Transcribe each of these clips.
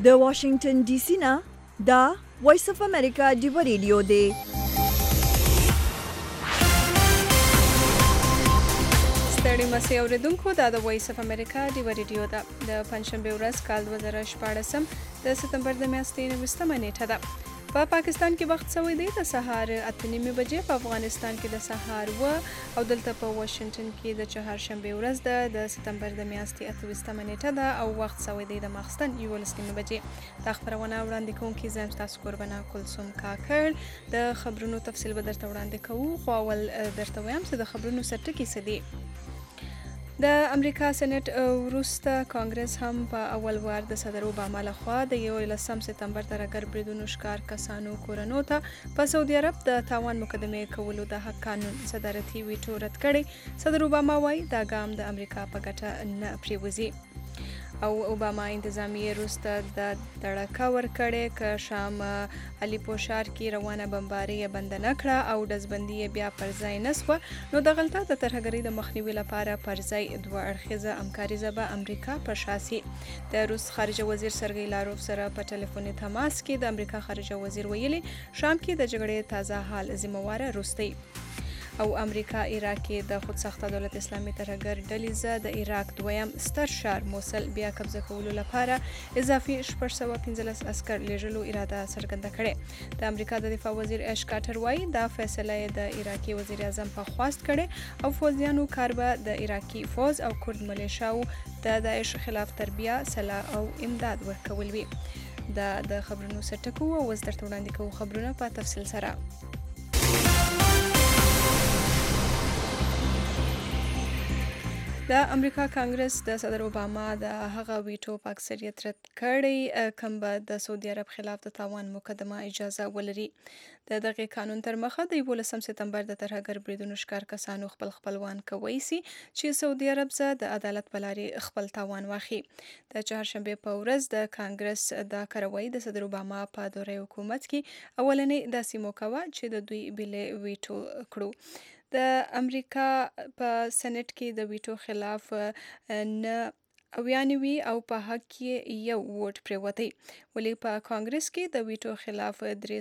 د واشنگټن ډي سي نه دا وایس اف امریکا ډیو ریډیو دی. ستړي مسئ اوریدونکو، دا د وایس اف امریکا ډیو ریډیو ده. د پنځشنبې ورځ کال 2014 د سپتمبر د میاشتې 19 نیټه ده. په پاکستان کې وخت سوی دی د سهار 8:30 بجې، په افغانستان کې د سهار او دلته په واشنگټن کې د چهارشنبې ورځ ده د سپتمبر د میاشتې 28 نیټه ده او وخت سوی دی د ماخستن 11 بجې. دا خبرونه وړاندې کوونکي زم تاسو قربانه کلثوم کاکړ. د خبرونو تفصیل به درته وړاندې کوو، خو اول درته وایم چې د خبرونو سرټکي څه دي. د امریکا سېنات وروسته کانګرس هم په اول وار د صدر اوباما لخوا د 11 سپتمبر ترهګر بریدونو ښکار کسانو کورنو ته په سعودي عرب د تاوان مقدمې کولو د حق قانون صدارتي ویټو رد کړی. صدر اوباما وایي دا ګام د امریکا په ګټه نه پریوزي او اوباما انتظامیه وروسته د دړکه ورکړې که شام الیپو ښار کې روانه بمباري بند نه کړه او ډزبندي بیا پر ځای نه سوه، نو دغلته د ترهګرۍ د مخنیوي لپاره پر ځای دوه اړخیزه همکاري به امریکا په شاسي. د روس خارجه وزیر سرګی لاروف سره په ټلیفوني تماس کې د امریکا خارجه وزیر ویلي شام کې د جګړې تازه حال ذمہواره روس دی. او امریکا عراق کې د خودساخته دولت اسلامي ترهګر ډلې د عراق دویم ستر ښار موصل بیا قبضه کولو لپاره اضافي 615 عسکر لیږلو اراده څرګنده کړې. د امریکا د دفاع وزیر اش کارټر وایي دا فیصله د عراقي وزیر اعظم په خواست کړې او فوجیانو کار به د عراقي فوج او کرد ملیشاو د داعش خلاف تربیه، سلاح او امداد ورکول وي. دا د خبرونو سرټکو او اوس درته وړاندې کوو خبرونه په تفصیل سره. د امریکا کانګرس د صدر اوباما د هغه ویټو په اکثریت رد کړی کوم به د سعودي عرب خلاف د تاوان مقدمه اجازه ولري. د دغه قانون تر مخه د 11 سپتمبر د ترهګر بریدونو ښکار کسانو خپلوان کوي سي چې سعودي عرب زه د عدالت په لارې خپل تاوان واخلي. د چهارشنبې په ورځ د کانګرس د کاروي د صدر اوباما په دوره حکومت کې اولنې داسې موقعه چې د دوی بلې ویټو کړو. د امریکا په سېنات کې د ویټو خلاف نه 99 او په حق کې یو ووټ پریوتی، ولی په کانګرس کې د ویټو خلاف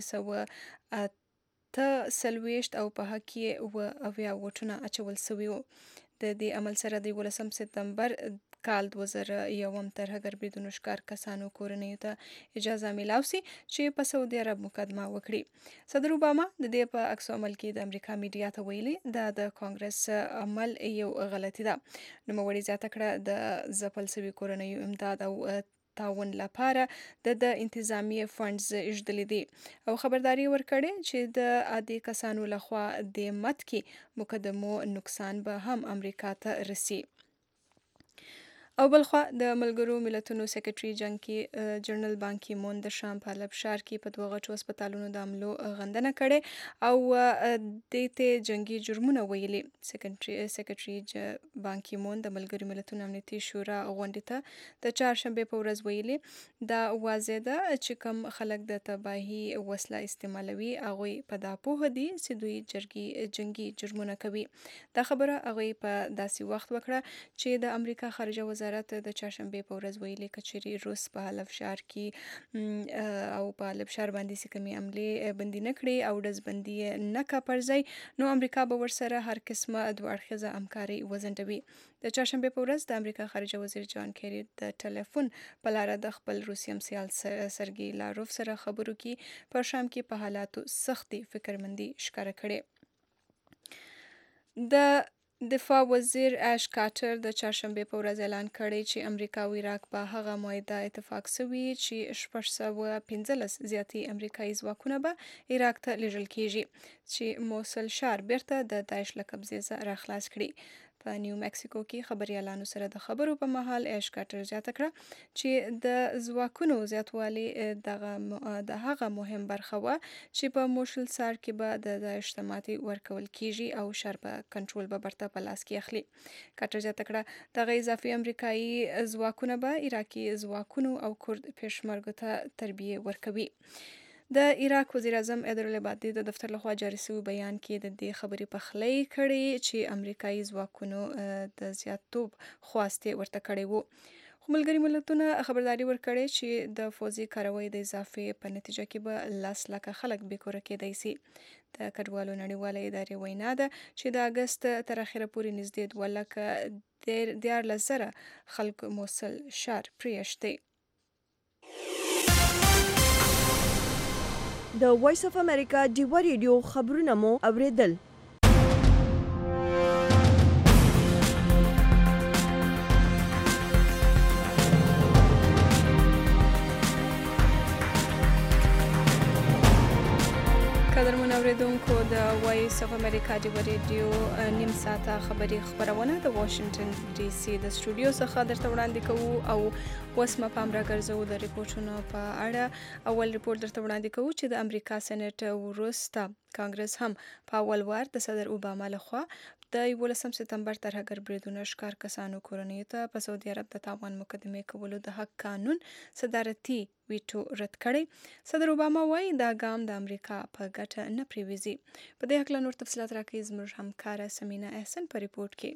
348 او په حق کې 90 ووټونه اچول شوي وو. د دې عمل سره د 11 سپتمبر کال 2001 ترهګر بریدونو ښکار کسانو کورنیو ته اجازه میلاو سي چې په سعودي عرب مقدمه وکړي. صدر اوباما د دې په عکس عمل کې د امریکا میډیا ته ویلي دا د کانګرس عمل یو غلطي ده. نوموړي زیاته کړه د ځپل شوي کورنیو امداد او تعاون لپاره د انتظامیه فنډز ایښودلې دي او خبرداري ورکړې چې د عادي کسانو لخوا د مت کې مقدمو نقصان به هم امریکا ته رسي. او بلخوا د ملګرو ملتونو سیکرټري جنرال بان کی مون د شام په حلب ښار کې په دوه غټو هسپتالونو د حملو غندنه کړې او د ته جنگي جرمونه ویلي. سیکرټري بان کی مون د ملګرو ملتونو امنیتي شورا غونډې ته د چهارشنبې په ورځ ویلي دا واضح ده چې کوم خلک د تباهي وسله استعمالوي هغه په دا پوهه دي چې دوی جنگي جرمونه کوي. دا خبره هغه په داسې وخت وکړه چې د امریکا خارجه وزارت د چهارشنبې په ورځ ویلي کچري روس په حلب ښار کې او په حلب ښار باندې سکمي عملې بندي نکړي او ډزبندي نه کا پر ځای، نو امریکا به ورسره هر قسمه دوه اړخیزه همکاري وزنډوي. د چهارشنبې په ورځ د امریکا خارجه وزیر جان کیری د ټلیفون په لاره د خپل روسي همسایل سرګی لاروف سره خبرو کې په شام کې په حالاتو سختي فکرمندي ښکاره کړې. د دفاع وزیر اش کارټر د چهارشنبې په ورځ اعلان کړی چې امریکا او عراق په هغه معاهده اتفاق شوي چې 615 زیاتې امریکایي ځواکونه به عراق ته لیږل کیږي چې موصل ښار بیرته د داعش له قبضې راخلاص کړي. په نیو مکسیکو کې خبريالانو سره د خبرو په مهال اش کارټر زیاته کړه چې د ځواکونو زیاتوالی د هغه مهم برخه و چې په موصل ښار کې به د داعش ته ماتې ورکول کیږي او ښار په کنټرول به برته په لاس کې اخلي. کارټر زیاته کړه دغه اضافي امریکایي ځواکونه به عراقي ځواکونو او کرد پېشمرګو ته تربیه ورکوي. د عراق وزیر اعظم حیدرالعبادي د دفتر لخوا جاري شوی بیان کې د دې خبرې پخلی کړي چې امریکایي ځواکونو د زیاتوب خواسته ورته کړی وو، خو ملګري ملتونه خبرداري ورکړې چې د فوزي کاروي د اضافې په نتیجه کې به 10 لکه خلک بېکوره کېدای شي. د کډوالو نړیواله ادارې وینا ده چې د اګست تر اخره پورې نږدې 2,14,000 خلک موصل ښار پرېښت دی. د وایس اف امریکا ډیوا ریډیو خبرونه مو اوریدل. قدرمن اوریدونکو د وایس اف امریکا ډیوا ریډیو نیم ساعته خبري خبرونه د واشنگټن ډي سي د سټوډیو څخه درته وړاندې کوو او اوس مو پام راګرځوو د ریپورتونو په اړه. اول ریپورت درته وړاندې کوو چې د امریکا سېنات وروسته کانګرس هم په اول وار د صدر اوباما لخوا د 11 سپتمبر ترهګر بریدونو ښکار کسانو کورنیو ته په سعودي عرب د تاوان مقدمې کولو د حق قانون صدارتي ویټو رد کړی. صدر اوباما وایي دا ګام د امریکا په ګټه نه پریوزي. په دې هکله نور تفصیلات راکوي زموږ همکاره سمینا احسن په ریپورت کې.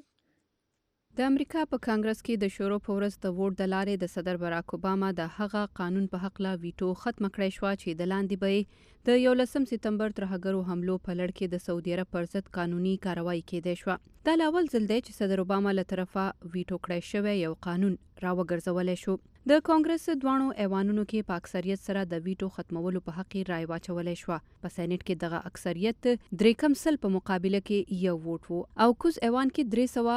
د امریکا په کانګرس کې د شروع په ورځ د ووټ د لارې د صدر براک اوباما د هغه قانون په حقله ویټو ختم کړی شو چې د لاندې به د 11 سپتمبر ترهګرو حملو په لړ کې د سعودي عرب پر ضد قانوني کاروایی کېدای شو. دا اول ځل دی چې صدر اوباما له طرفه ویټو کړی شوی یو قانون راوګرځولی شو. د کانګرس دوانو ایوانونو کې په اکثریت سره د ویټو ختمولو په حق رای واچولی شو. په سېنات کې دغه اکثریت 3 په مقابله کې یو ووټ وو او کوز ایوان کې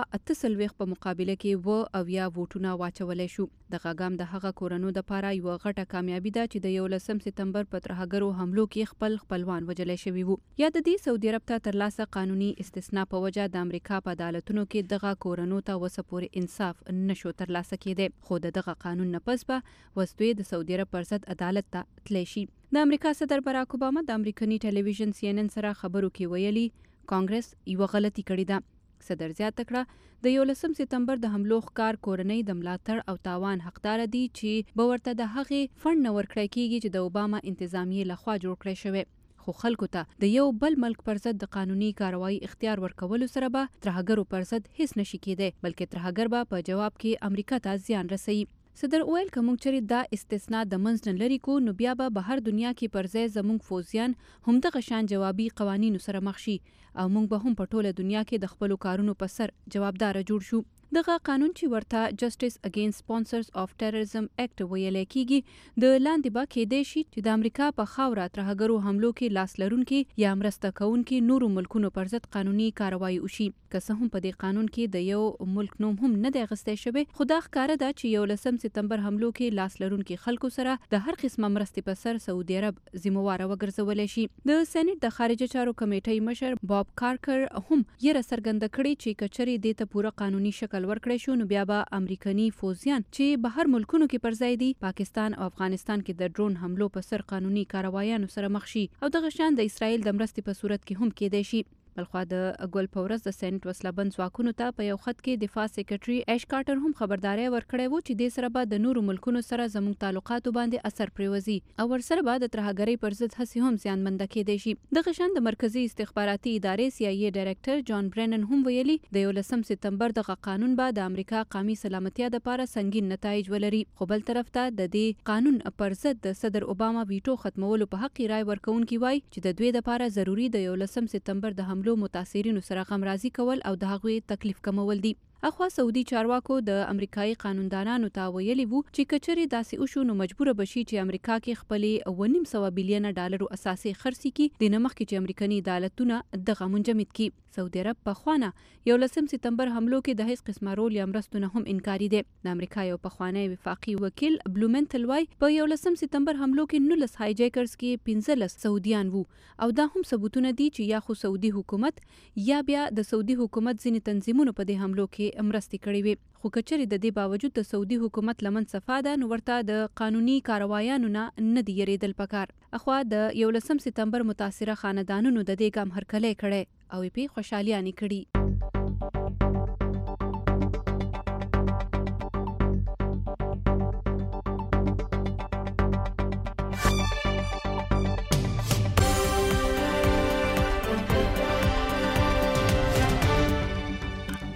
348 په مقابله کې او یا ووټونه واچولی شو. دغه ګام د هغه کورنو د پاره یو غټه کامیابی ده چې د 11 سپتمبر په ترهګرو حملو کې خپلوان وجلې شوی وو. یا د دې سعودي عرب ته ترلاسه قانوني استثناء په وجه د امریکا په عدالتونو کې دغه کورنو ته وسه پورې انصاف نشو ترلاسه کېده. خو دغه قانون نه پس به وسوي د سعودي عرب پر ضد عدالت ته تللی شي. د امریکا صدر براک اوباما د امریکایي ټلویزیون CNN سره خبرو کې ویلي کانګرس یو غلطي کړې ده. صدر زیاته کړه د 11 سپتمبر د حملو ښکار کورنۍ د ملاتړ او تاوان حقدار دي چې به ورته د هغې فند نه ورکړی کېږي چې د اوباما انتظامیې لخوا جوړ کړی شوی. خو خلکو ته د یو بل ملک پر ضد د قانوني کاروایی اختیار ورکولو سره به ترهګرو پر ضد هیڅ نشي کېدی بلکې ترهګر به په جواب کې امریکا ته زیان رسوي. صدر اویل کوم چې دا استثناء د منځ نه لري کو نو بیا به بهر دنیا کې پر ځای زموږ فوزیان هم د غشان جوابي قوانینو سره مخ شي او موږ به هم په ټوله دنیا کې د خپل کارونو په سر جوابدار جوړ شو. دغه قانون چې ورته جسټس اگینست سپانسرز اف ټیرریزم اکټ ویل کېږي د لاندې به کېدای شي چې د امریکا په خاوره ترهګرو حملو کې لاس لرونکي یا مرسته کوونکي نورو ملکونو پر ضد قانوني کاروایی وشي. که څه هم په دې قانون کې د یو ملک نوم هم نه دی اخیستی شوی خو دا ښکاره ده چې 11 سپتمبر حملو کې لاس لرونکي خلکو سره د هر قسمه مرستې په سر سعودي عرب ذمہواره وګرځولی شي. د سېنات د خارجه چارو کمیټې مشر باب کارکر هم یې څرګنده کړې چې کچري دې ته پوره قانوني شکل ورکړی شو نو بیا به امریکایي فوزیان چې بهر ملکونو کې پر ځای دي پاکستان او افغانستان کې د ډرون حملو په سر قانوني کاروایانو سره مخ شي او دغه شان د اسرائیل د مرستې په صورت کې هم کېدای شي. بلخوا د ګل په ورځ د سېنات وسلهبند ځواکونو ته په یو خط کې دفاع سیکرټري ایش کارټر هم خبرداري ورکړې وو چې دې سره به د نورو ملکونو سره زموږ تعلقاتو باندې اثر پریوزي او ورسره به د ترهګرۍ پر ضد هڅې هم زیانمنده کېدای شي. دغه شان د مرکزی استخباراتي ادارې CIA ډایرکټر جان برینن هم ویلي د 11 سپتمبر دغه قانون به د امریکا قومي سلامتیا لپاره سنگین نتایج ولري. خو بل طرف ته د دې قانون پر ضد د صدر اوباما ویټو ختمولو په حق رای ورکوونکي وای چې د دوی لپاره ضروری د 11 سپتمبر د حملو متاثرینو سره غمرازي کول او د هغوی تکلیف کمول دي. اخوا سعودي چارواکو د امریکایي قانوندانانو ته ویلي وو چې کچري داسې وشو نو مجبور بشي چې امریکا کې خپل 1.5 بلین ډالر اساسي خرڅي کی د نمخ کې چې امریکایي عدالتونه دغه منجمد کی. سعودي عرب په خوانه 11 سپتمبر حملو کې د هیڅ قسمه رول یا مرستونه هم انکاري دي. د امریکا یو پخوانی وفاقي وکیل بلومنتل وای په 11 سپتمبر حملو کې 19 هایجیکرز کې 15 سعودیان وو او دا هم ثبوتونه دي چې یا خو سعودي حکومت یا بیا د سعودي حکومت ځینې تنظیمونو په دې حملو کې مرستې کړې وي. خو کچري د دې باوجود د سعودي حکومت لمن صفا ده نو ورته د قانوني کاروایانو نه دی یریدل پکار. اخوا د 11 سپتمبر متاثره خاندانونو د دې ګام هرکلی کړي او یې په خوشحالیانې کړي.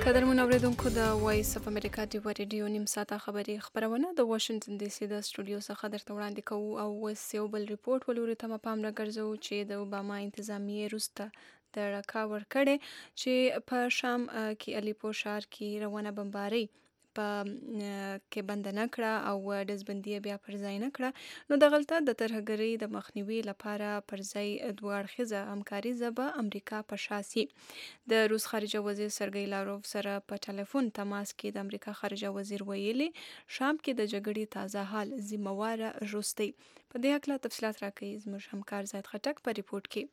قدرمن اوریدونکو د وایس اف امریکا ډیو ریډیو نیم ساعته خبرونه د واشنگټن ډي سي د سټوډیو څخه درته وړاندې کوو او اوس یو بل ریپورت ولوري ته پام راګرځو چې د اوباما انتظامیې وروسته د راکا ورکړې چې په شام کې الیپو ښار کې روانه بمباري په کې بند نه کړه او ډزبندي بیا پر ځای نه کړه، نو دغلته د ترهګرۍ د مخنیوي لپاره پر ځای دوه اړخیزه همکاري به امریکا په شا سي. د روس خارجه وزیر سرګی لاروف سره په ټلیفون تماس کې د امریکا خارجه وزیر ویلي شام کې د جګړې تازه حال ذمہواره روس دی. په دې هکله تفصیلات راکوي زموږ همکار زید خټک په ریپورت کې.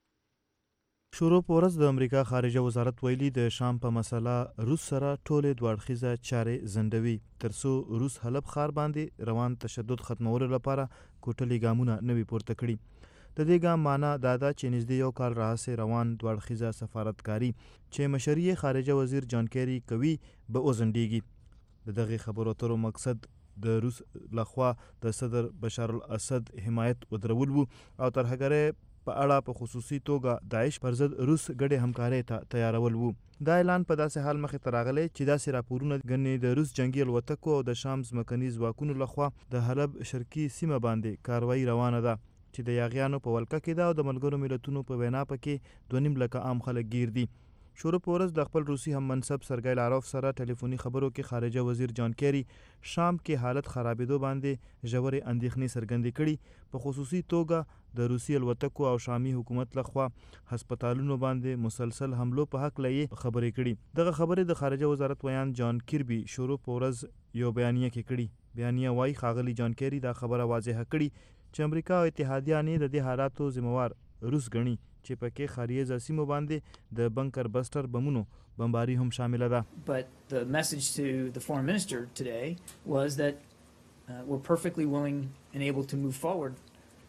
شروع په ورځ د امریکا خارجه وزارت ویلي د شام په مسله روس سره ټولې دوه اړخیزه چارې ځنډوي ترڅو روس حلب ښار باندې روان تشدد ختمولو لپاره کوټلي ګامونه نه وي پورته کړي. د دې ګام معنا دا ده چې نږدې یو کال راهیسې روان دوه اړخیزه سفارتکاري چې مشري خارجه وزیر جان کیری کوي به وځنډیږي. د دغې خبرو اترو مقصد د روس لخوا د صدر بشار الاسد حمایت ودرول وو او ترهګرۍ په اړه په خصوصي توګه داعش پر ضد روس ګډې همکارۍ ته تیارول وو. دا اعلان په داسې حال مخې ته راغلی چې داسې راپورونه ګڼي د روس جنگي الوتکو او د شام ځمکني ځواکونو لخوا د حلب شرقي سیمه باندې کاروایی روانه ده چې د یاغیانو په ولکه کې ده او د ملګرو ملتونو په وینا پکې 2.5 لکه عام خلک گیر دي. شروع په ورځ د خپل روسي هم منصب سرګی لاروف سره ټلیفوني خبرو کې خارجه وزیر جان کیری شام کې حالت خرابېدو باندې ژورې اندېښنې څرګندې کړي، په خصوصي توګه د روسي الوتکو او شامي حکومت لخوا هسپتالونو باندې مسلسل حملو په حق لې خبرې کړي. دغه خبرې د خارجه وزارت ویان جان کیربي شروع په ورځ یو بیانیه کې کړي. بیانیه وايي ښاغلي جان کیری دا خبره واضحه کړي چې امریکا او اتحادیان د دې حالاتو ذمہوار روس ګڼي چې پکې خاریزه سیمو باندې د بنکر بسټر بمونو بمباري هم شامل ده. But the message to the foreign minister today was that we're perfectly willing and able to move forward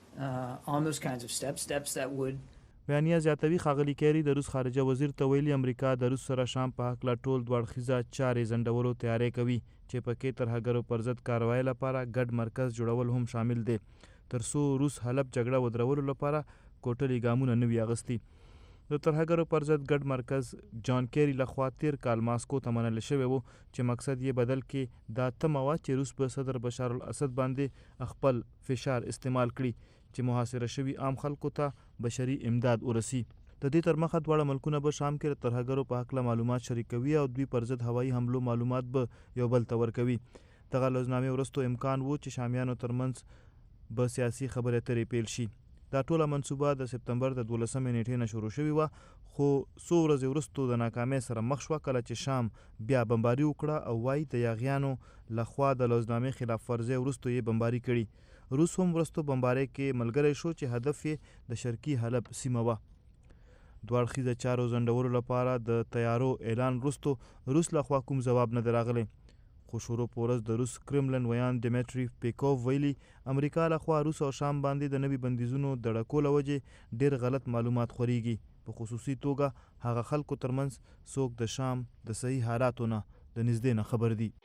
on those kinds of steps that would بیانیه زیاتوي ښاغلي کیری د روس خارجه وزیر ته ویلي امریکا د روس سره شام په هکله ټول دوه اړخیزه چارې ځنډولو تیاری کوي چې پکې ترهګرو پر ضد کاروایی لپاره ګډ مرکز جوړول هم شامل دی ترڅو روس حلب جګړه ودرولو لپاره کوټلي ګامونه نه وي اغستي. د ترهګرو پر ضد ګډ مرکز جان کیری لخوا تیر کال ماسکو ته منل شوی و چې مقصد یې بدل کې دا تمه وه چې روس به صدر بشار الاسد باندې خپل فشار استعمال کړي چې محاصره شوي عام خلکو ته بشري امداد ورسي. د دې تر مخه دواړه ملکونه به شام کې د ترهګرو په هکله معلومات شریکوي او دوی پر ضد هوایي حملو معلومات به یو بل ته ورکوي. دغه لوزنامې وروستو امکان و چې شامیانو ترمنځ به سیاسي خبرې اترې پیل شي. دا ټوله منصوبه د سپتمبر د 12 نیټې نه شروع شوې وه، خو څو ورځې وروستو د ناکامۍ سره مخ شوه کله چې شام بیا بمباري وکړه او وایي د یاغیانو لخوا د لوزنامې خلاف ورزۍ وروستو یې بمباري کړي. روس هم وروستو بمبارۍ کې ملګری شو چې هدف یې د شرقي حلب سیمه وه. دوه اړخیزه چارو ځنډولو لپاره د تیارو اعلان وروستو روس لخوا کوم ځواب نه دی راغلی، خو شروع په ورځ د روس کرملن ویان ډیمیټری پیکوف ویلي امریکا لخوا روس او شام باندې د نوي بندیزونو د ډکو له وجې ډېر غلط معلومات خورېږي، په خصوصي توګه هغه خلکو ترمنځ څوک د شام د صحیح حالاتو نه د نږدې نه خبر دي.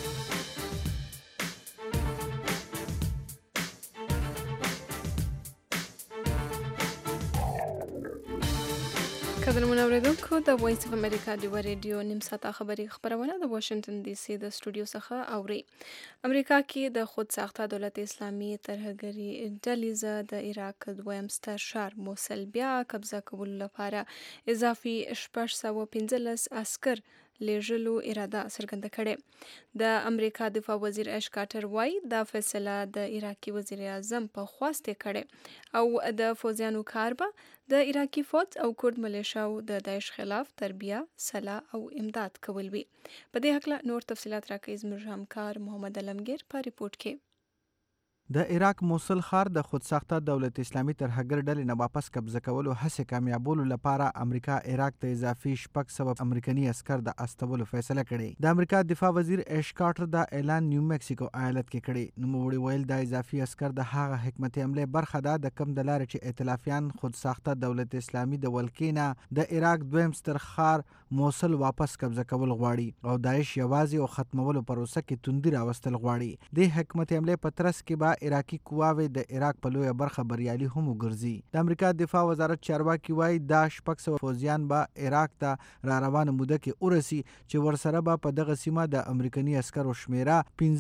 قدرمن اوریدونکو د وایس اف امریکا ډیو ریډیو نیم ساعته خبرونه د واشنگټن ډي سي د سټوډیو څخه اوري. امریکا کې د خود ساخته دولت اسلامي ترهګري ډلې د عراق دویم ستر ښار موصل بیا قبضه کولو لپاره اضافي 615 عسكر لیږلو اراده څرګنده کړې. د امریکا دفاع وزیر اش کارټر وایي دا فیصله د عراقي وزیر اعظم په خواست کړې او د فوجیانو کار به د عراقي فوج او کورد ملیشاو د داعش خلاف تربیه، سلاح او امداد کول وي. په دې هکله نور تفصیلات راکوي زموږ همکار محمد علمگیر په ریپورت کې. د عراق موصل ښار د خودساخته دولت اسلامي ترهګر ډلې نه واپس قبضه کولو هڅې کامیابولو لپاره امریکا عراق ته اضافي 600 امریکایي عسکر د استولو فیصله کړې. د امریکا دفاع وزیر اش کارټر دا اعلان نیو میکسیکو ایالت کې کړی. نوموړي ویل دا اضافي عسکر د هغه حکمت عملې برخه ده د کم د لارې چې ائتلافیان خودساخته دولت اسلامي د ولکې نه د عراق دویم ستر ښار موصل واپس قبضه کول غواړي او داعش یوازې او ختمولو پروسه کې توندي راوستل غواړي. د حکمت عملې په ترڅ کې به عراقي قواوې د عراق په لویه برخه بریالي هم وګرځي. د امریکا دفاع وزارت چارواکي وایي دا 600 پوځیان به عراق ته را روانه موده کې ورسي چې ورسره به په دغه سیمه د امریکني عسکرو شمیره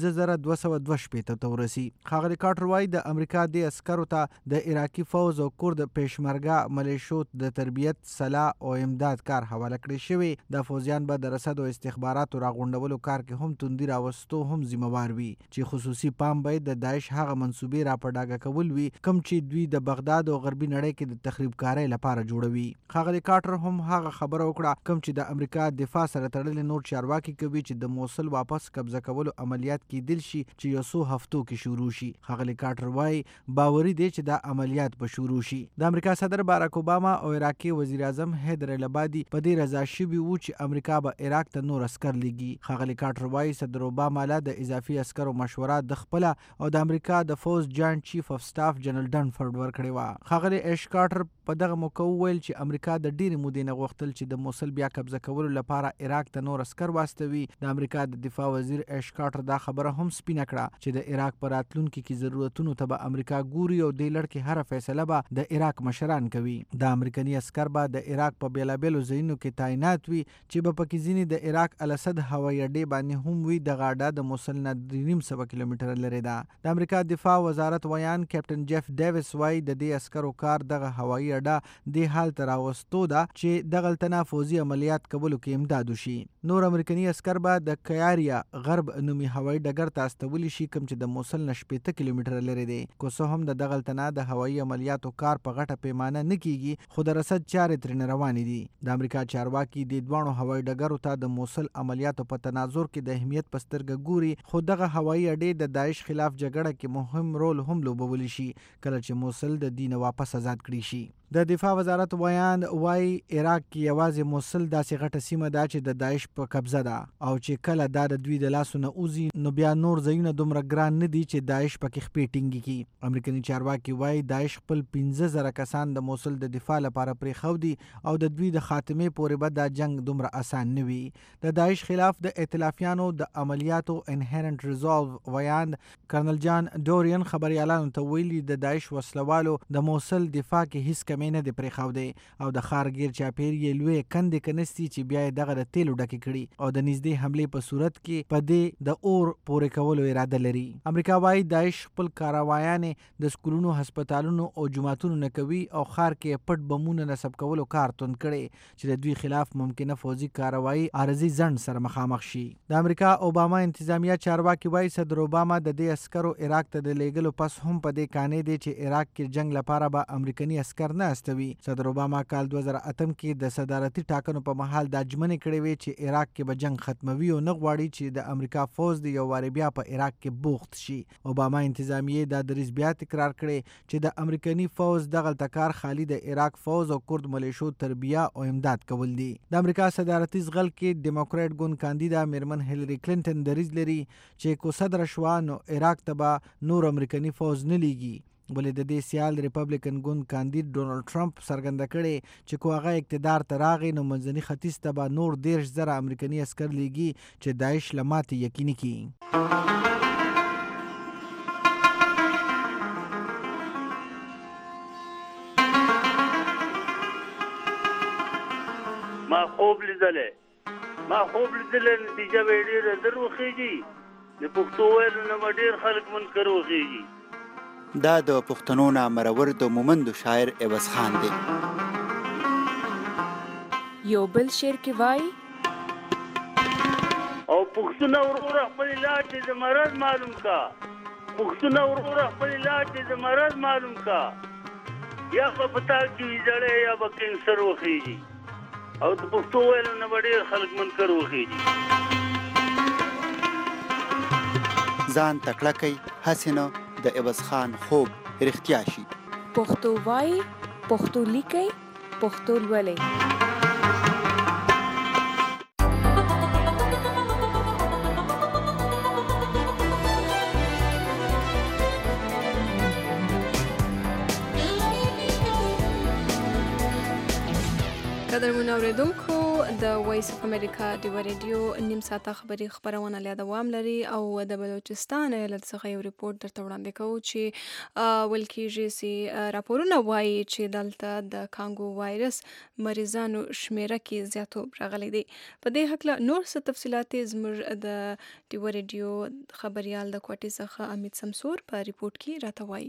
15222 ته ورسي. ښاغلي کارټر وایي د امریکا د عسکرو ته د عراقي فوز او کورد پېشمرګه ملیشو د تربیت، سلاح او امداد کار حواله کړی شوی. د فوزیان به د رصد او استخباراتو راغونډولو کار کې هم توندي راوستو هم ذمہوار وي چې خصوصي پام باید د داعش هغه منصوبې را په ډاګه کول وي کوم چې دوی د بغداد او غربي نړۍ کې د تخریب کارۍ لپاره جوړوي. ښاغلي کارټر هم هغه خبره وکړه کوم چې د امریکا دفاع سره تړلې نور چارواکي کوي چې د موصل واپس قبضه کولو عملیات کېدل شي چې یو څو هفتو کې شروع شي. ښاغلي کارټر وایي باوري دی چې دا عملیات به شروع شي. د امریکا صدر باراک اوباما او عراقي وزیر اعظم حیدر العبادي په دې رضا شوي وو چې امریکا به عراق ته نور عسکر لیږي. ښاغلي کارټر وایي صدر اوباما له د اضافي عسکرو مشوره د خپله او د امریکا د فوز جاینټ چیف اف سټاف جنرال ډنفورد ورکړې وه. ښاغلي ایش کارټر په دغه موقع وویل چې امریکا د ډېرې مودې نه غوښتل چې د موصل بیا قبضه کولو لپاره عراق ته نور عسکر واستوي. د امریکا د دفاع وزیر ایش کارټر دا خبره هم سپینه کړه چې د عراق په راتلونکي کې ضرورتونو ته به امریکا ګوري او دې لړ کې هره فیصله به د عراق مشران کوي. د امریکني عسکر به د عراق په بیلابیلو ځایونو کې تعینات وي چې به پکې ځینې د عراق الاسد هوایي اډې باندې هم وي. دغه اډه د موصل نه 3.5 کیلومتره لرې ده. د امریکا دفاع وزارت ویان کیپټن جیف ډیویس وایي د دې عسکرو کار دغه هوایي اډه دې حال ته راوستو ده چې دغلته نه فوزي عملیات کولو کې امداد وشي. نور امریکني عسکر به د کیاریا غرب نومي هوایي ډګر ته استولی شي کوم چې د موصل نه 8 کیلومتره لرې دی. کو څه هم د دغلته نه د هوایي عملیاتو کار په غټه پیمانه نه کیږي خو د رصد چارې ترې روانې دي. د امریکا چارواکي د دوانو هوایي ډګرو ته د موصل عملیاتو په تناظر کې د اهمیت په سترګه ګوري خو دغه هوایي اډې د داعش خلاف جګړه کې مهم رول هم لوبولی شي کله چې موصل د دین واپس آزاد کړي شي. د دفاع وزارت ویان وایي عراق کې یوازې موصل داسې غټه سیمه ده چې د داعش په قبضه ده او چې کله دا د دوی د لاسو نه وځي نو بیا نور ځایونه دومره ګران نه دي چې داعش پکې خپې ټینګې کړي. امریکني چارواکي وایي داعش خپل 15,000 کسان د موصل د دفاع لپاره پرېښودي او د دوی د خاتمې پورې به دا جنگ دومره اسان نه وي. د داعش خلاف د ائتلافیانو د عملیاتو انهرنت ریزولو ویان کرنل جان ډورین خبريالانو ته ویلي د داعش وسلوالو د موصل دفاع کې هیڅ کمی نه دی پرېښودی او د ښار ګیر چاپیر یې لوی کندې کنستي چې بیا یې دغه د تیلو ډکې کړي او د نږدې حملې په صورت کې په دې د اور پورې کولو اراده لري. امریکا وایي داعش خپل کاروایانې د سکولونو، هسپتالونو او جوماتونو نه کوي او ښار کې پټ بمونه نصب کولو کار توند کړي چې د دوی خلاف ممکنه فوزي کاروایی عارضي ځنډ سره مخامخ شي. د امریکا اوباما انتظامیه چارواکي وایي صدر اوباما د دې عسکرو عراق ته د لیږلو پس هم په دې قانع دی چې عراق کې جنگ لپاره به امریکني عسکر نه استوي. صدر اوباما کال 2008 کې د صدارتي ټاکنو په مهال دا ژمنې کړې وې چې عراق کې به جنگ ختموي او نه غواړي چې د امریکا فوز د یو وارې بیا په عراق کې بوخت شي. اوباما انتظامیه دا دریځ بیا تکرار کړي چې د امریکني فوز دغلته کار خالی د عراق فوز او کورد ملیشو تربیه او امداد کول دي. د امریکا صدارتي ځغل کې ډیموکراټ ګوند کاندیدا میرمن هیلری کلینټن دریځ لري چې کو صدر شوه نو عراق ته به نور امریکني فوز نه لیږي. ولې د دې سیال ریپبلیکن ګوند کاندید ډونالډ ټرمپ څرګنده کړې چې کو هغه اقتدار ته راغی نو منځني ختیځ ته به نور 10,000 امریکني عسکر لیږي چې داعش له ماتې یقیني کړي. ما خوب لیدلې نتیجه به ډېره در وخیږي د پښتو ویلو نه به ډېر خلک منکر وخیږي. دا د پښتنو نه مرور د مومندو شاعر عوض خان دی. یو بل شعر کې وایي او پښتون ورور خپل علاج د مرض معلوم کا، پښتون ورور خپل علاج د مرض معلوم کا، یا په پتا کې جړې یا به کینسر وخیږي او د پښتو ویلو نه ډېر خلک منکر وخیږي. ځان تکړه کوي هسې نه د عوض خان خوب رښتیا شي. پښتو وایي، پښتو لیکي، پښتو لولئ. قدرمن اوریدونکو د وایس اف امریکا ډیو ریډیو نیم ساعته خبري خبرونه له دوام لري او د بلوچستان ایالت څخه یو ریپورت درته وړاندې کوو چې ویل کېږي چې راپورونه وایي چې دلته د کانګو وایرس مریضانو شمیره کې زیاتوب راغلی دی. په دې هکله نور څه تفصیلات زموږ د ډیو ریډیو خبريال د کوټې څخه امید سمسور په ریپورت کې راته وایي.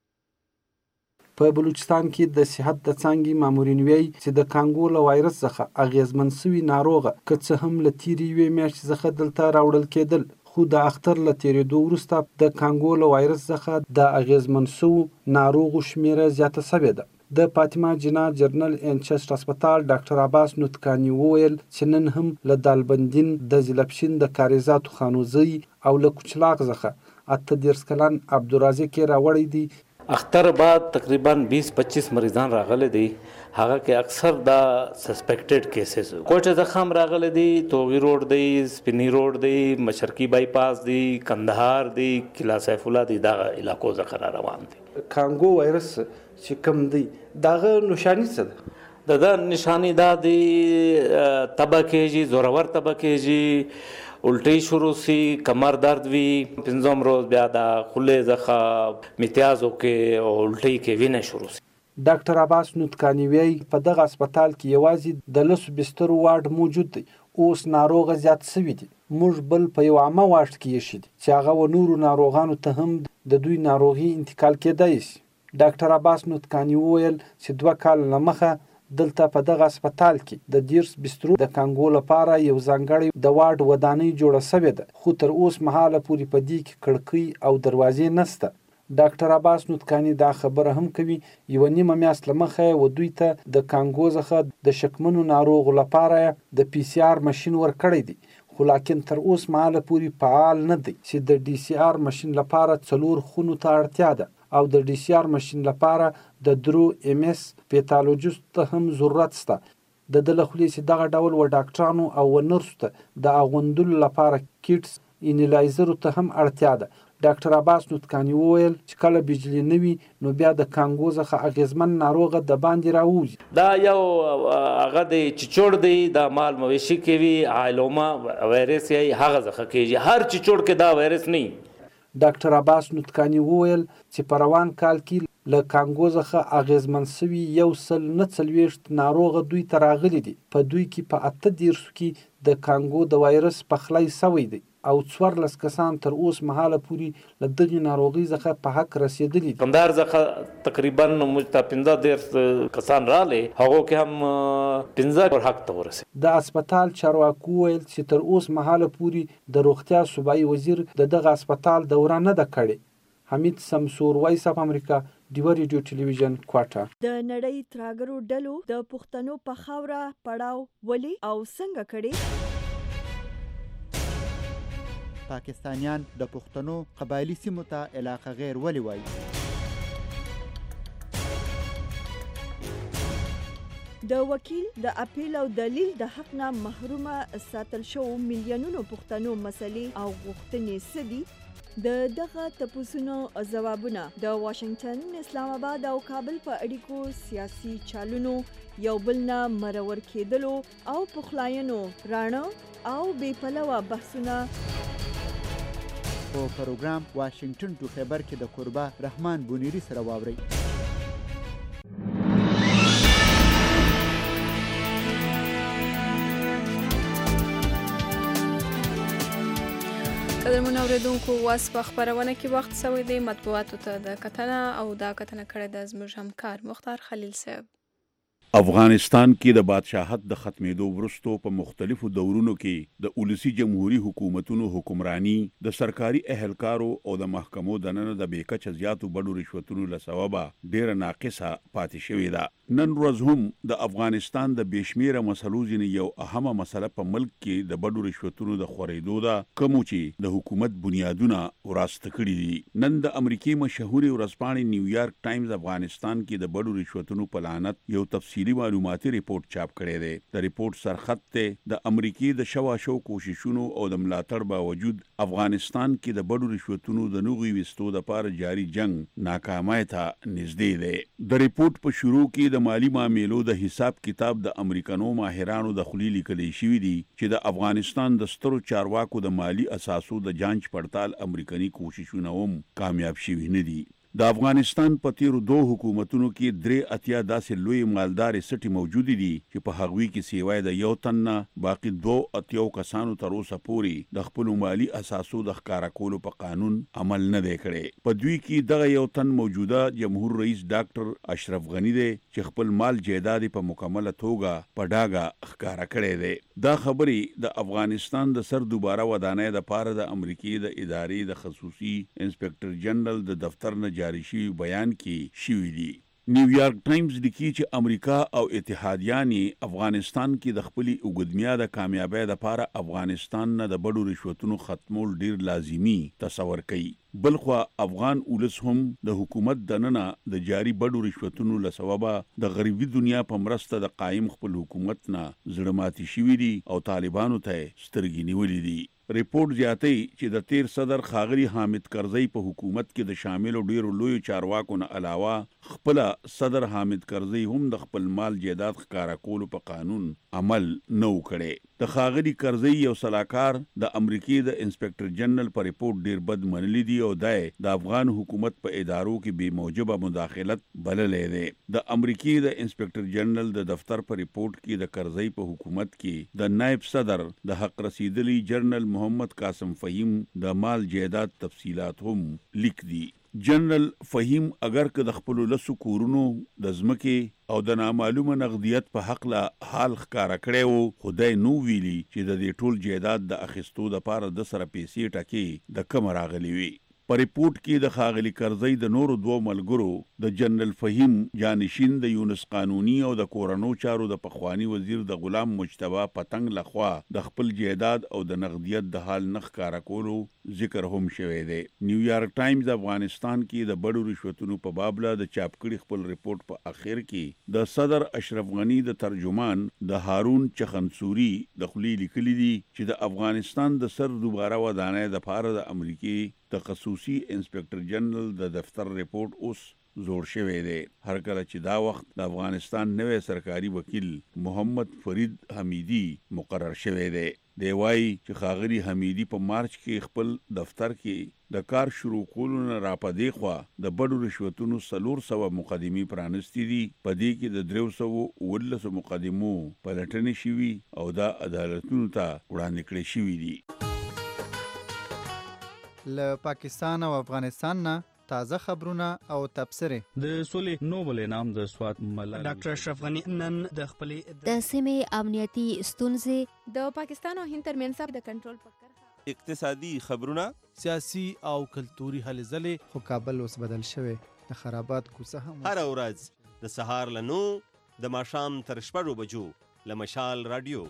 په بلوچستان کې د صحت د څانګې مامورین وایي چې د کانګو له وایرس څخه اغیزمن سوي ناروغه که څه هم له تیرې یوې میاشتې څخه دلته راوړل کېدل، خو د اختر له تېرېدو وروسته د کانګو له وایرس څخه د اغیزمن سوو ناروغو شمیره زیاته سوې ده. د فاطمه جناح جرنل اینډ چسټ هسپتال ډاکټر عباس نوتکاني وویل چې نن هم له دالبندین د ځلپشین د کاریزاتو خانوزۍ او له کوچلاغ څخه 38 کلن عبدالرازق راوړی دی. اختر بعد تقریبا 20-25 مریضان راغلي دي، هغه کې اکثر دا سسپیکټډ کیسز کوټه زخم راغلي دي، توغی روډ دی، سپینی روډ دی، مشرقي بایپاس دی، کندهار دی، کلا سیف الله دی، دا علاقو څخه روان دي. کانګو وایرس چې کوم دی داغه نشانی څه ده؟ دا نشانی دا دی تبه کېږي، زورور تبه کېږي، الټی شروع سی، کمر درد وي، پنځم روز بیا د خولې څخه میتیازو کې او الټی کې وینه شروع سی. ډاکټر عباس نوتکاني وایي په دغه هسپتال کې یوازې د 10 بسترو وارډ موجود دی. اوس ناروغه زیات سوي دي. موږ بل په یو عامه وارډ کې ایښي دي چې هغه و نورو ناروغانو ته هم د دوی ناروغي انتقال کېدای شي. ډاکټر عباس نوتکاني وویل چې 2 کال له مخه دلته په دغه هسپتال کې د 10 بسترو د کانګو لپاره یو ځانګړی د وارډ ودانۍ جوړه سوې ده، خو تر اوس مهاله پورې په دې کې کړکۍ او دروازې نشته. ډاکټر عباس نوتکاني دا خبره هم کوي یو نیمه میاشت له مخه و دوی ته د کانګو څخه د شکمنو ناروغو لپاره د پی سی آر ماشین ورکړی دی، خو لاکن تر اوس مهاله پورې فعال نه دی چې د ډي سی آر ماشین لپاره 4 خونو ته اړتیا ده او د ډي سی آر ماشین لپاره د درو ام اس پیتالوجیست ته هم ضرورت شته. د دله خولې چې دغه ډول و ډاکټرانو او و نرسو ته د اغوندلو لپاره کیټس انیلایزرو ته هم اړتیا ده. ډاکټر عباس نوتکاني وویل چې کله بجلی نه وي نو بیا د کانګو څخه اغیزمن ناروغه د باندې راوځي. دا یو هغه دی چچوړ دی، دا مال مویشي کې وي، هایلوما وایرس یې هغه څخه کېږي، هر چچوړ کې دا وایرس نه. ډاکټر عباس نوتکاني وویل چې په روان کال کې له کانګو څخه اغیزمن سوي 149 ناروغه دوی ته راغلي دي. په دوی کې په 38 کې د کانګو د وایرس پخلی سوی دی او 14 کسان تر اوس مهاله پورې له دغې ناروغۍ څخه په حق رسېدلي دي. کندهار څخه تقریبا موږ ته 15 کسان راغلي، هغو کې هم 15 پر حق ته ورسېد. د هسپتال چارواکو ویل چې تر اوس مهاله پورې د روغتیا صوبایي وزیر د دغه هسپتال دوره نه ده کړې. حمید سمسور، وایس اف امریکا، ډیو ریډیو ټلویزیون، کوټه. د نړۍ تراګرو ډلو د پښتنو په خاوره پړاو ولې او څنګه کړي؟ پاکستانیان د پښتنو قبایلی سیمو ته علاقه غیر ولې وایي؟ د وکیل د اپیل او دلیل د حق نه محرومه ساتل شو میلیونونو پښتنو مسلې او غوښتنې سدي. د دغه تپوسونو ځوابونه د واشنگټن، اسلام آباد او کابل په اړیکو سیاسي چالونو یو بل نه مرور کېدلو او پخلاینو راڼه او بې پلوه بحثونه په پروګرام واشنگټن ټو خیبر کې د قربا رحمان بونیری سره واورئ. قدرمن اوریدونکو، واس په خبرونه کې وخت سوی دی مطبوعاتو ته د کتنه او دا کتنه کړې د زموږ همکار مختار خلیل صاحب. افغانستان کې د بادشاهت د ختمېدو وروسته په مختلفو دورونو کې د ولسی جمهوریت حکومتونو حکمرانی د سرکاري اهلکارو او د محکمو دننه د بیکچه زیاتو بډو رشوتونو له سببه ډیره ناقصه پاتې شوې ده. نن ورځ هم د افغانستان د بشمیره مسلو ځینې یو اهمه مسله په ملک کې د بډو رشوتونو د خورېدو ده، کوم چې د حکومت بنیادونه وراسته کړي دي. نن د امریکای مشهوري ورځپاڼې نیویارک ټایمز افغانستان کې د بډو رشوتونو په لعنت یو تفصیلي تفصیلی معلوماتي ریپورت چاپ کړی دی. د ریپورت سرخط ته د امریکای د شواشو کوششونو او د ملاتړ باوجود افغانستان کې د بډو رشوتونو د نوغي وستو د پاره جاری جنگ ناکامای ته نږدې دی. د ریپورت په شروع کې د مالی معاملو د حساب کتاب د امریکانو ماهرانو د خلیلی کلی شوی دي چې د افغانستان د سترو چارواکو د مالی اساسو د جانچ پړتال امریکایي کوششونه هم کامیاب شوي نه دي. د افغانستان په تیرو دوه حکومتونو کې 3 داسې لوی مالدار سټي موجود دي چې په هغوی کې سیوای د یو تن نه باقي 2 کسانو تر اوسه پورې د خپل مالی اساسو د ښکارا کولو په قانون عمل نه دی کړی. په دوی کې دغه یو تن موجوده جمهور رئیس ډاکټر اشرف غنی دی چې خپل مال جایداد په مکمله توګه په ډاګه ښکارا کړی دی. دا خبرې د افغانستان د سر دوباره ودانۍ د پاره د امریکای د ادارې د خصوصي انسپکټر جنرال د دفتر نه جاری شوی بیان کې شوی دی. نیویارک ټایمز لیکي چې امریکا او اتحادیان افغانستان کې د خپل اوګدمیاده کامیابی لپاره افغانستان نه د بډو رشوتونو ختمول ډیر لازمی تصور کوي. بلخوا افغان اولس هم د حکومت دننه د جاری بډو رشوتونو لسببه د غریبي دنیا په مرسته د قائم خپل حکومت نه زړه ماتي شوی دي او طالبانو ته سترګې نیولې دي. ریپورت زیاتوي چې د تیر صدر ښاغلي حامد کرزي په حکومت کې د شامل ډیرو لوی چارواکو نه علاوه خپل صدر حامد کرزي هم د خپل مال جایداد ښکارا کولو په قانون عمل نه وکړي. د ښاغلي کرزي یو صلاحکار د امریکای د انسپکټر جنرال په ریپورت ډیر بد منلی دی او د افغان حکومت په ادارو کې بے موجبه مداخلت بللې دی. د امریکای د انسپکټر جنرال د دفتر په ریپورت کې د کرزي په حکومت کې د نائب صدر د حق رسیدلی جنرال محمد قاسم فهیم د مال جایداد تفصیلات هم لیک دي. جنرال فهیم اگر که د خپل لسو کورونو د ځمکې او د نامعلومه نقدیت په حق له حال ښکارا کړی وو، خدای نو ویلي چې د دې ټول جایداد د اخیستو لپاره د سره پیسې ټکې د کم راغلي وي. په ریپورت کې د ښاغلي کرزي د نورو 2 ملګرو د جنرال فهیم جانشین د یونس قانوني او د کورنو چارو د پخوانی وزیر د غلام مجتبی پتنګ لخوا د خپل جایداد او د نقدیت د حال نخ کارا کولو ذکر هم شوی دی. نیویارک ټایمز افغانستان کې د بډو رشوتونو په بابله د چاپ کړي خپل ریپورت په اخر کې د صدر اشرف غنی د ترجمان د هارون چخنسوري د خلی لیکلي دي چې د افغانستان د سر دوباره ودانۍ د پاره د امریکای د خصوصي انسپکټر جنرال د دفتر ریپورت اوس زور شوی دی. هر کله چې دا وخت د افغانستان نوې سرکاري وکیل محمد فرید حمیدی مقرر شوی دی. دی وایي چې ښاغلي حمیدی په مارچ کې خپل دفتر کې د کار شروع کولو نه راپدې خوا د بډو رشوتونو 400 مقدمې پرانستې دي. په دې کې د 319 مقدمو پلټنې شوي او دا عدالتونو ته وړاندې کړې شوي دي. له پاکستان او افغانستان نه تازه خبرونه او تبصرې. د سولې نوبل انعام د سوات ملالۍ ډاکټر اشرف غنی نن د خپلې د سیمې امنیتي ستونزې د پاکستان او هند ترمنځ د کنټرول په کرښه، اقتصادي خبرونه، سیاسي او کلتوري هلې ځلې. خو کابل اوس بدل شوی د خرابات کوڅه هم هر ورځ د سهار له 9 د ماښام تر 6 بجو له مشال رادیو.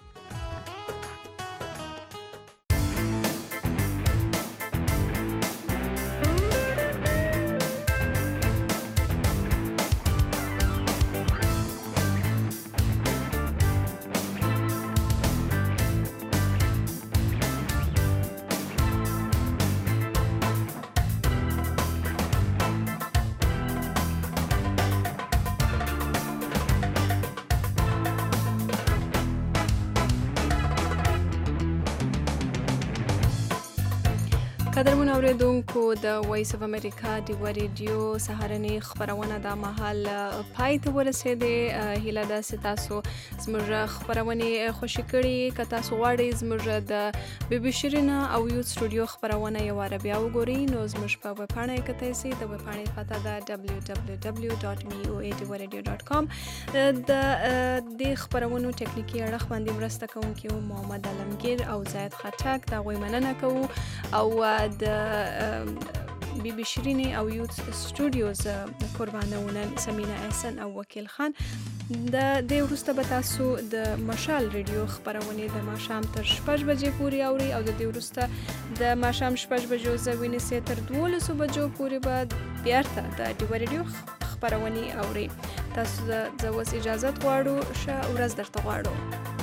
قدرمن اوریدونکو د وایس اف امریکا د ریډیو سهارنۍ خبرونه د مهال پای ته ورسېدې. هیله ده چې تاسو زموږ خبرونه خوښ کړي. که تاسو غواړئ زموږ د بي بي شیرین او یوت سټوډیو خبرونه یو واره بیا وګورئ نو زموږ په ویب پاڼه کې کتای شئ. د ویب پاڼې پته ده www.voaradio.com. د دې خبرونو ټکنیکی اړخ باندې مرسته کوونکي محمد علمگیر او زید خټک د غوي مننه کوو او د بي بي شیرین او یوت سټوډیوز قربانونه سمینا احسن او وکیل خان. د دې وروسته به تاسو د مشال ریډیو خبرونه د ماښام تر 6 بجې پورې اوري او د دې وروسته د ماښام 6 بجو زوینې سي تر 12 بجو پورې به بیرته د ریډیو خبرونه اوري. تاسو زه اوس اجازه غواړو ښه ورځ درته غواړو